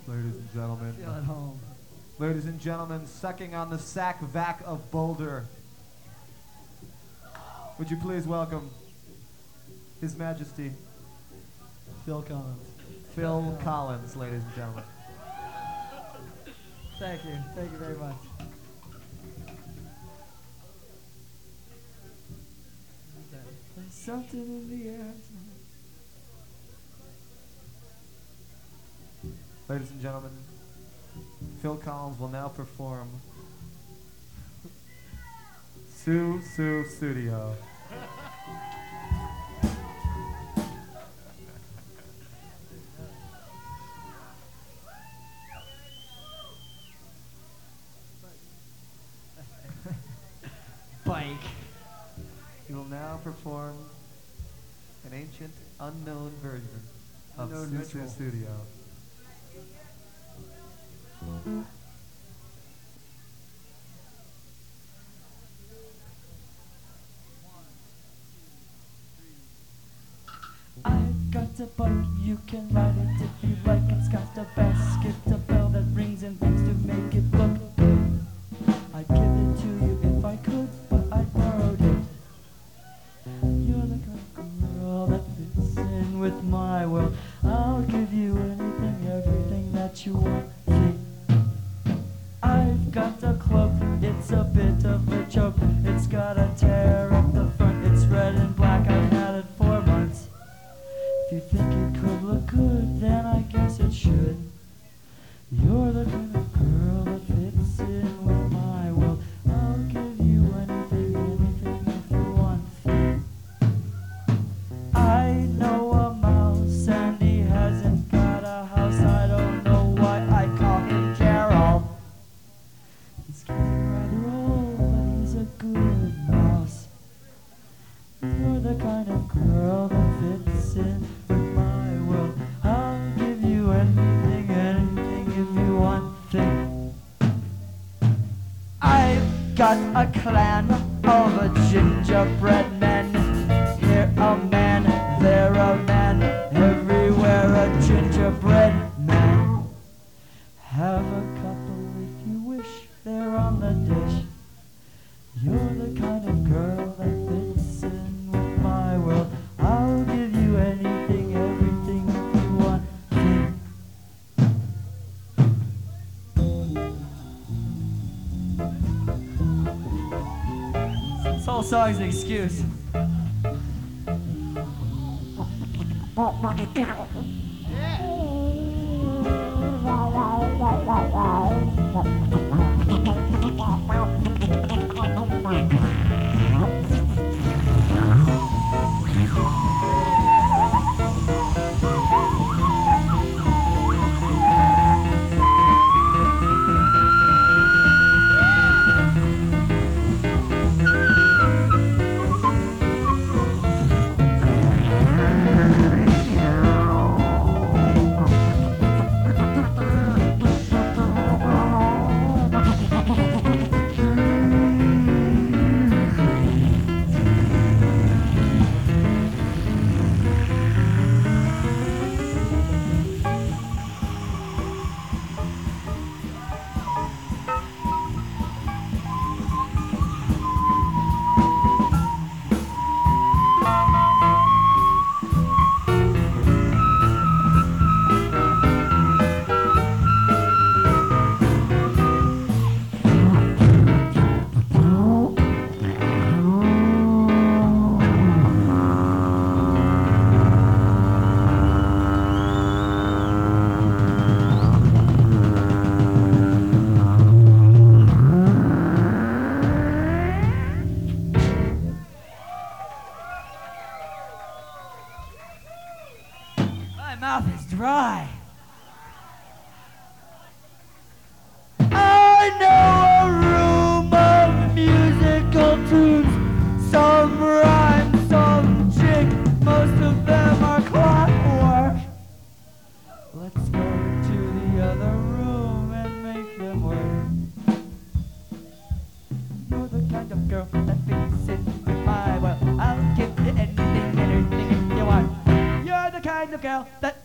Ladies and gentlemen. Feel at home. Ladies and gentlemen, sucking on the sack vac of Boulder. Would you please welcome His Majesty Phil Collins. Phil Collins, ladies and gentlemen. Thank you. Thank you very much. There's something in the air. Ladies and gentlemen, Phil Collins will now perform Sue Sue Studio. Bike. He will now perform an ancient, unknown version of Unknown Sue ritual. Sue Studio. I've got a bike, you can ride it if you like. It's got a basket, a bell that rings and things to make it look good. I'd give it to you if I could, but I borrowed it. You're the kind of girl that fits in with my world. I'll give you anything, everything that you want. See, I've got a cloak, it's a bit of a joke. It's got a tear at the front, it's red and black, I've had it 4 months. If you think it could look good, then I guess it should. You're the kind of girl that fits in with my world. I'll give you anything, anything if you want. I know a mouse and he hasn't got a house. I don't know why I call him Carol. He's getting rather old, but he's a good mouse. You're the kind of girl that fits in with my world. I'll give you anything, anything if you want thing. I've got a clan of a gingerbread men. Here a man, there a man, everywhere a gingerbread man. Have a couple if you wish, they're on the dish. You're the kind of girl that fits in with my world. I'll give you anything, everything if you want. This whole song's an excuse. My mouth is dry. I know a room of musical tunes. Some rhyme, some jig. Most of them are clockwork. Let's go to the other room and make them work. You're the kind of girl that fits in with my world. I'll give you anything, anything if you want. You're the kind of girl that